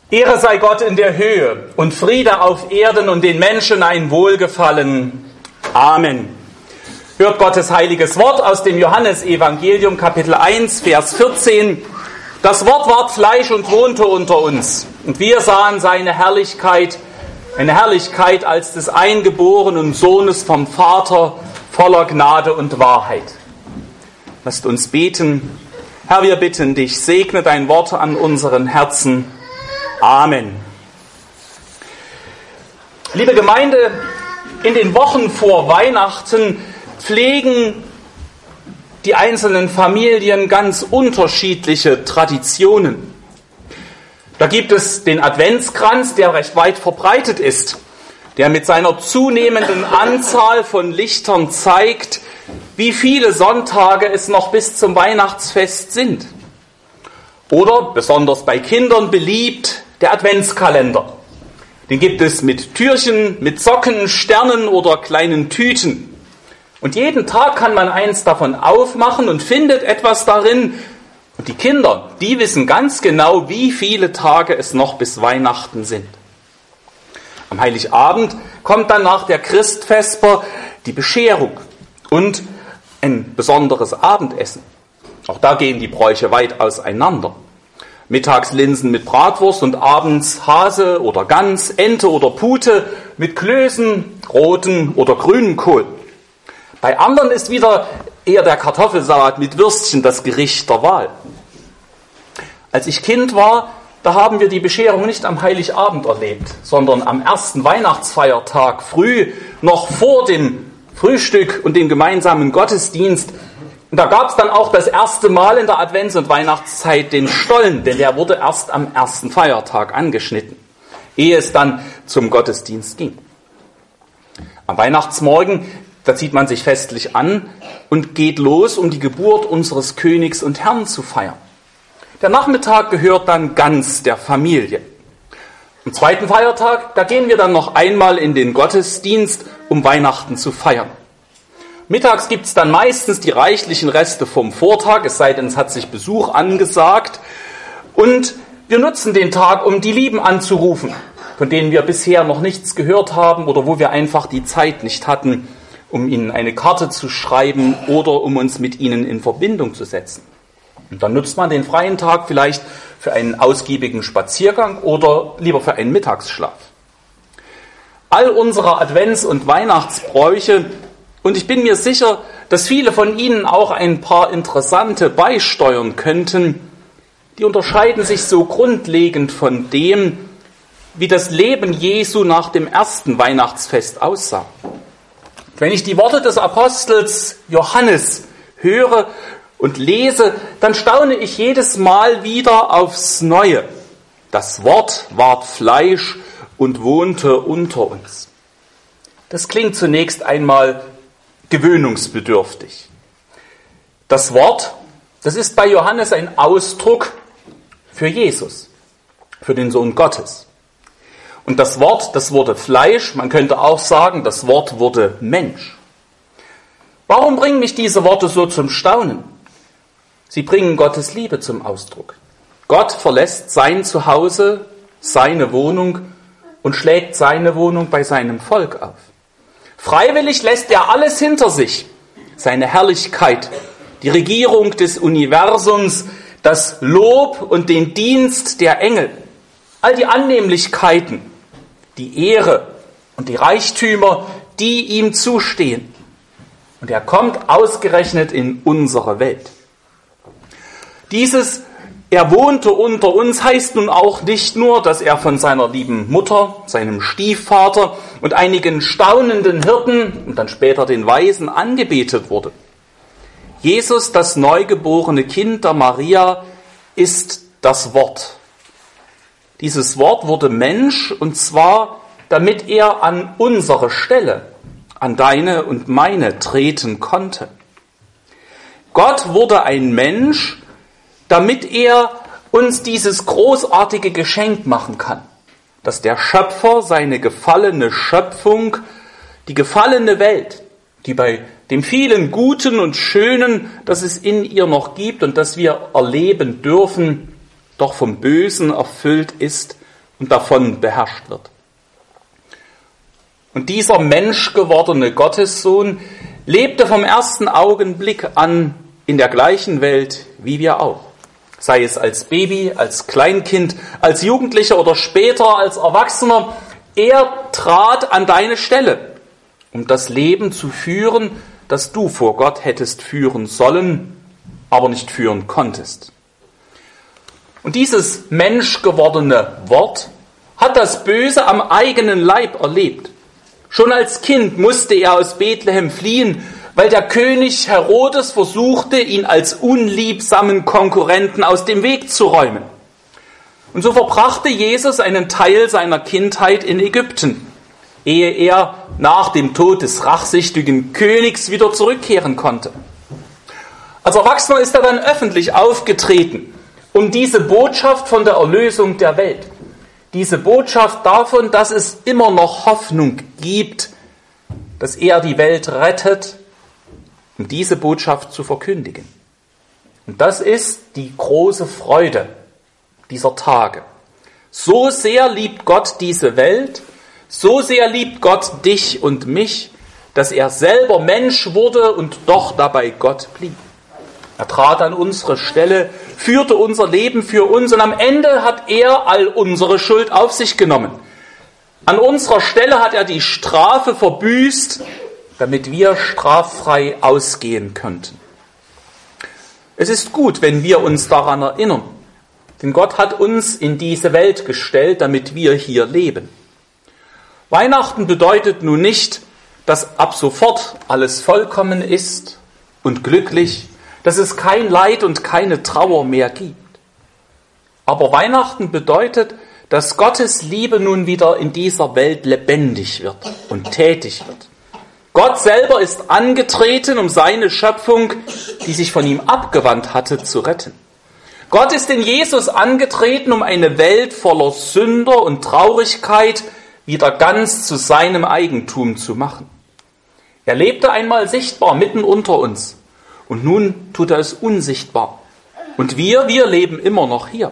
Ehre sei Gott in der Höhe und Friede auf Erden und den Menschen ein Wohlgefallen. Amen. Hört Gottes heiliges Wort aus dem Johannesevangelium, Kapitel 1, Vers 14. Das Wort ward Fleisch und wohnte unter uns. Und wir sahen seine Herrlichkeit, eine Herrlichkeit als des eingeborenen Sohnes vom Vater, voller Gnade und Wahrheit. Lasst uns beten. Herr, wir bitten dich, segne dein Wort an unseren Herzen. Amen. Liebe Gemeinde, in den Wochen vor Weihnachten pflegen die einzelnen Familien ganz unterschiedliche Traditionen. Da gibt es den Adventskranz, der recht weit verbreitet ist, der mit seiner zunehmenden Anzahl von Lichtern zeigt, wie viele Sonntage es noch bis zum Weihnachtsfest sind. Oder, besonders bei Kindern beliebt, der Adventskalender. Den gibt es mit Türchen, mit Socken, Sternen oder kleinen Tüten. Und jeden Tag kann man eins davon aufmachen und findet etwas darin. Und die Kinder, die wissen ganz genau, wie viele Tage es noch bis Weihnachten sind. Am Heiligabend kommt dann nach der Christvesper die Bescherung und ein besonderes Abendessen. Auch da gehen die Bräuche weit auseinander. Mittags Linsen mit Bratwurst und abends Hase oder Gans, Ente oder Pute mit Klößen, roten oder grünen Kohl. Bei anderen ist wieder eher der Kartoffelsalat mit Würstchen das Gericht der Wahl. Als ich Kind war, da haben wir die Bescherung nicht am Heiligabend erlebt, sondern am ersten Weihnachtsfeiertag früh, noch vor dem Frühstück und dem gemeinsamen Gottesdienst. Und da gab es dann auch das erste Mal in der Advents- und Weihnachtszeit den Stollen, denn der wurde erst am ersten Feiertag angeschnitten, ehe es dann zum Gottesdienst ging. Am Weihnachtsmorgen, da zieht man sich festlich an und geht los, um die Geburt unseres Königs und Herrn zu feiern. Der Nachmittag gehört dann ganz der Familie. Am zweiten Feiertag, da gehen wir dann noch einmal in den Gottesdienst, um Weihnachten zu feiern. Mittags gibt es dann meistens die reichlichen Reste vom Vortag, es sei denn, es hat sich Besuch angesagt. Und wir nutzen den Tag, um die Lieben anzurufen, von denen wir bisher noch nichts gehört haben oder wo wir einfach die Zeit nicht hatten, um ihnen eine Karte zu schreiben oder um uns mit ihnen in Verbindung zu setzen. Und dann nutzt man den freien Tag vielleicht für einen ausgiebigen Spaziergang oder lieber für einen Mittagsschlaf. All unsere Advents- und Weihnachtsbräuche, und ich bin mir sicher, dass viele von Ihnen auch ein paar interessante beisteuern könnten, die unterscheiden sich so grundlegend von dem, wie das Leben Jesu nach dem ersten Weihnachtsfest aussah. Wenn ich die Worte des Apostels Johannes höre und lese, dann staune ich jedes Mal wieder aufs Neue. Das Wort ward Fleisch und wohnte unter uns. Das klingt zunächst einmal gewöhnungsbedürftig. Das Wort, das ist bei Johannes ein Ausdruck für Jesus, für den Sohn Gottes. Und das Wort, das wurde Fleisch, man könnte auch sagen, das Wort wurde Mensch. Warum bringen mich diese Worte so zum Staunen? Sie bringen Gottes Liebe zum Ausdruck. Gott verlässt sein Zuhause, seine Wohnung und schlägt seine Wohnung bei seinem Volk auf. Freiwillig lässt er alles hinter sich. Seine Herrlichkeit, die Regierung des Universums, das Lob und den Dienst der Engel, all die Annehmlichkeiten, die Ehre und die Reichtümer, die ihm zustehen. Und er kommt ausgerechnet in unsere Welt. Dieses Er wohnte unter uns heißt nun auch nicht nur, dass er von seiner lieben Mutter, seinem Stiefvater und einigen staunenden Hirten und dann später den Weisen angebetet wurde. Jesus, das neugeborene Kind der Maria, ist das Wort. Dieses Wort wurde Mensch, und zwar, damit er an unsere Stelle, an deine und meine treten konnte. Gott wurde ein Mensch, damit er uns dieses großartige Geschenk machen kann, dass der Schöpfer seine gefallene Schöpfung, die gefallene Welt, die bei dem vielen Guten und Schönen, das es in ihr noch gibt und das wir erleben dürfen, doch vom Bösen erfüllt ist, und davon beherrscht wird. Und dieser menschgewordene Gottessohn lebte vom ersten Augenblick an in der gleichen Welt wie wir auch. Sei es als Baby, als Kleinkind, als Jugendlicher oder später als Erwachsener. Er trat an deine Stelle, um das Leben zu führen, das du vor Gott hättest führen sollen, aber nicht führen konntest. Und dieses menschgewordene Wort hat das Böse am eigenen Leib erlebt. Schon als Kind musste er aus Bethlehem fliehen, weil der König Herodes versuchte, ihn als unliebsamen Konkurrenten aus dem Weg zu räumen. Und so verbrachte Jesus einen Teil seiner Kindheit in Ägypten, ehe er nach dem Tod des rachsüchtigen Königs wieder zurückkehren konnte. Als Erwachsener ist er dann öffentlich aufgetreten, um diese Botschaft von der Erlösung der Welt, diese Botschaft davon, dass es immer noch Hoffnung gibt, dass er die Welt rettet, um diese Botschaft zu verkündigen. Und das ist die große Freude dieser Tage. So sehr liebt Gott diese Welt, so sehr liebt Gott dich und mich, dass er selber Mensch wurde und doch dabei Gott blieb. Er trat an unsere Stelle, führte unser Leben für uns und am Ende hat er all unsere Schuld auf sich genommen. An unserer Stelle hat er die Strafe verbüßt, damit wir straffrei ausgehen könnten. Es ist gut, wenn wir uns daran erinnern, denn Gott hat uns in diese Welt gestellt, damit wir hier leben. Weihnachten bedeutet nun nicht, dass ab sofort alles vollkommen ist und glücklich, dass es kein Leid und keine Trauer mehr gibt. Aber Weihnachten bedeutet, dass Gottes Liebe nun wieder in dieser Welt lebendig wird und tätig wird. Gott selber ist angetreten, um seine Schöpfung, die sich von ihm abgewandt hatte, zu retten. Gott ist in Jesus angetreten, um eine Welt voller Sünder und Traurigkeit wieder ganz zu seinem Eigentum zu machen. Er lebte einmal sichtbar mitten unter uns und nun tut er es unsichtbar. Und wir leben immer noch hier.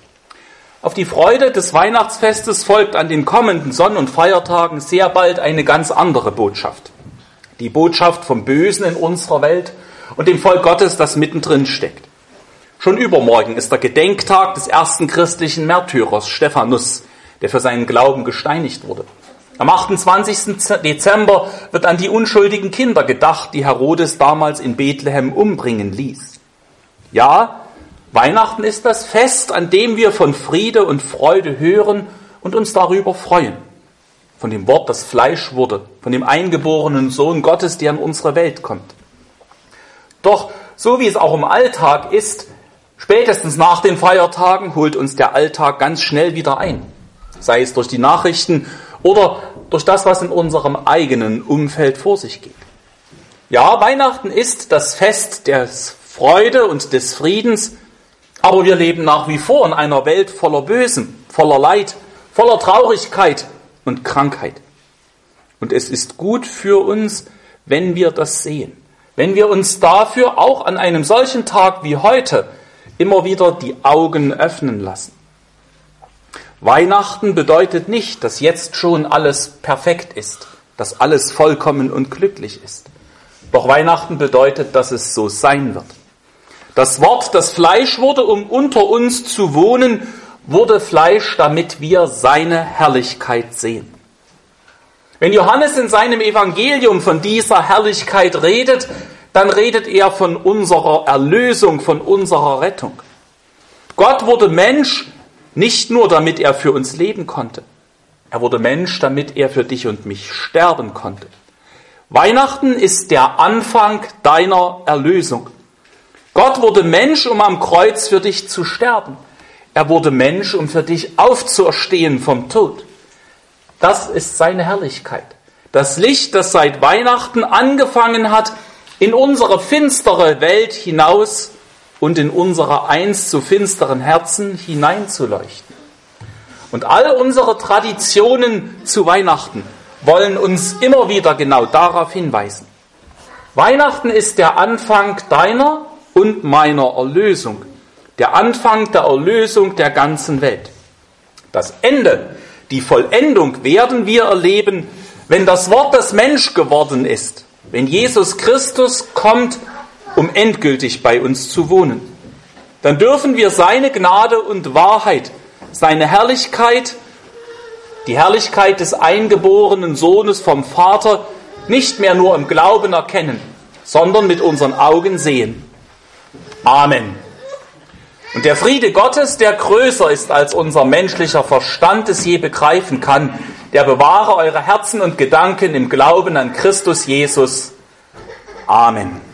Auf die Freude des Weihnachtsfestes folgt an den kommenden Sonn- und Feiertagen sehr bald eine ganz andere Botschaft. Die Botschaft vom Bösen in unserer Welt und dem Volk Gottes, das mittendrin steckt. Schon übermorgen ist der Gedenktag des ersten christlichen Märtyrers Stephanus, der für seinen Glauben gesteinigt wurde. Am 28. Dezember wird an die unschuldigen Kinder gedacht, die Herodes damals in Bethlehem umbringen ließ. Ja, Weihnachten ist das Fest, an dem wir von Friede und Freude hören und uns darüber freuen. Von dem Wort, das Fleisch wurde, von dem eingeborenen Sohn Gottes, der in unsere Welt kommt. Doch, so wie es auch im Alltag ist, spätestens nach den Feiertagen holt uns der Alltag ganz schnell wieder ein. Sei es durch die Nachrichten oder durch das, was in unserem eigenen Umfeld vor sich geht. Ja, Weihnachten ist das Fest der Freude und des Friedens, aber wir leben nach wie vor in einer Welt voller Bösen, voller Leid, voller Traurigkeit und Krankheit. Und es ist gut für uns, wenn wir das sehen, wenn wir uns dafür auch an einem solchen Tag wie heute immer wieder die Augen öffnen lassen. Weihnachten bedeutet nicht, dass jetzt schon alles perfekt ist, dass alles vollkommen und glücklich ist. Doch Weihnachten bedeutet, dass es so sein wird. Das Wort, das Fleisch wurde, um unter uns zu wohnen, wurde Fleisch, damit wir seine Herrlichkeit sehen. Wenn Johannes in seinem Evangelium von dieser Herrlichkeit redet, dann redet er von unserer Erlösung, von unserer Rettung. Gott wurde Mensch, nicht nur damit er für uns leben konnte. Er wurde Mensch, damit er für dich und mich sterben konnte. Weihnachten ist der Anfang deiner Erlösung. Gott wurde Mensch, um am Kreuz für dich zu sterben. Er wurde Mensch, um für dich aufzuerstehen vom Tod. Das ist seine Herrlichkeit. Das Licht, das seit Weihnachten angefangen hat, in unsere finstere Welt hinaus und in unsere einst so finsteren Herzen hineinzuleuchten. Und all unsere Traditionen zu Weihnachten wollen uns immer wieder genau darauf hinweisen. Weihnachten ist der Anfang deiner und meiner Erlösung, der Anfang der Erlösung der ganzen Welt. Das Ende, die Vollendung werden wir erleben, wenn das Wort des Mensch geworden ist, wenn Jesus Christus kommt, um endgültig bei uns zu wohnen. Dann dürfen wir seine Gnade und Wahrheit, seine Herrlichkeit, die Herrlichkeit des eingeborenen Sohnes vom Vater, nicht mehr nur im Glauben erkennen, sondern mit unseren Augen sehen. Amen. Und der Friede Gottes, der größer ist als unser menschlicher Verstand es je begreifen kann, der bewahre eure Herzen und Gedanken im Glauben an Christus Jesus. Amen.